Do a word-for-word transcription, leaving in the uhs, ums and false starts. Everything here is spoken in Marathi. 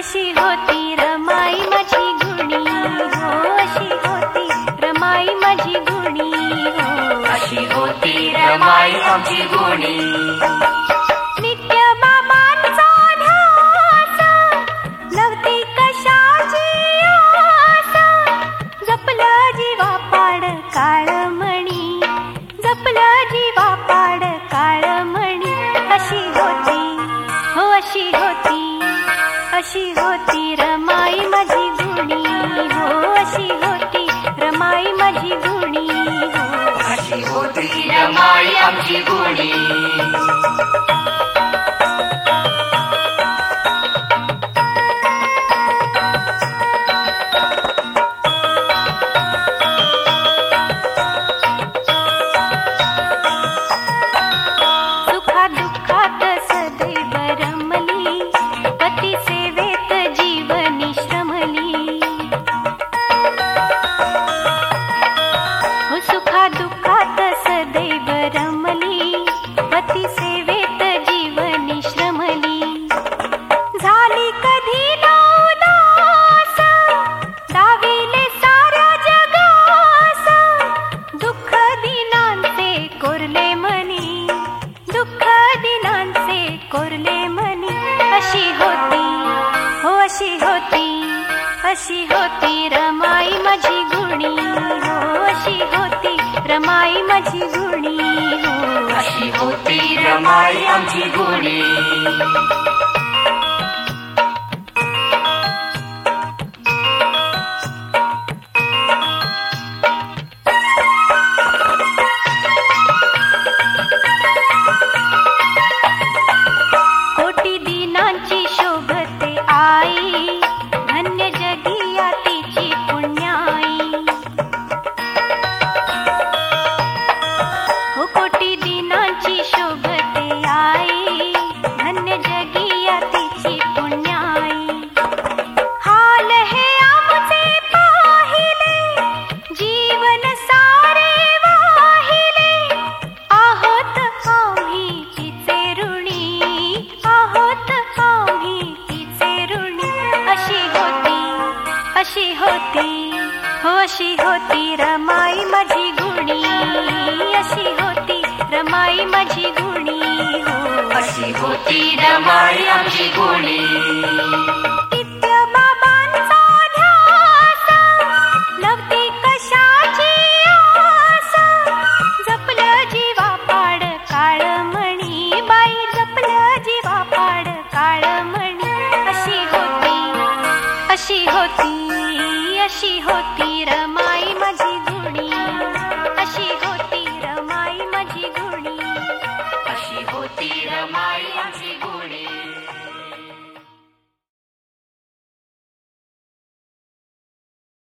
अशी होती रमाई माझी गुणी हो, अशी होती रमाई माझी गुणी हो, अशी होती रमाई आमची गुणी. नित्य बाबांचा ध्यास नव्हती कशाची आस, जपलं जीवा पाड काळमणी, जपलं जीवा पाड काळमणी. अशी होती हो, अशी होती, अशी होती रमाई माझी गुणी हो, अशी होती रमाई माझी गुणी हो, अशी होती रमाई आमची गुणी. सुखादुःखात सदैव रमली, पती सेवेत जीवनी श्रमली. हो सुखादुःखात सदैव रमली, पती सेवेत जीवनी श्रमली. झाली कधी ना उदास, दाविले साऱ्या जगास, दुःख दिनांचे कोरले मनी, दुःख दिनांचे कोरले मनी. अशी होती हो, अशी होती, अशी होती रमाई माझी गुणी हो, अशी होती रमाई माझी गुणी हो, अशी होती रमाई आमची गुणी. कोटी दिनांची शोभते आई, धन्य जगिया तिची पुण्याई. हो कोटी दिनांची शोभते आई, धन्य जगिया तिची पुण्याई. हाल हे आमचे पाहिले, जीवन सारे वाहिले, आहोत आम्ही तिचे ऋणी, आहोत आम्ही तिचे ऋणी. अशी होती, अशी होती हो, अशी होती रमाई माझी गुणी, अशी होती रमाई माझी गुणी हो, अशी होती रमाई आमची गुणी. नित्य बाबांचा ध्यास नव्हती कशाची आस, जपलं जीवा पाड काळमणी, बाई जपलं जीवा पाड काळमणी. अशी होती, अशी होती, अशी होती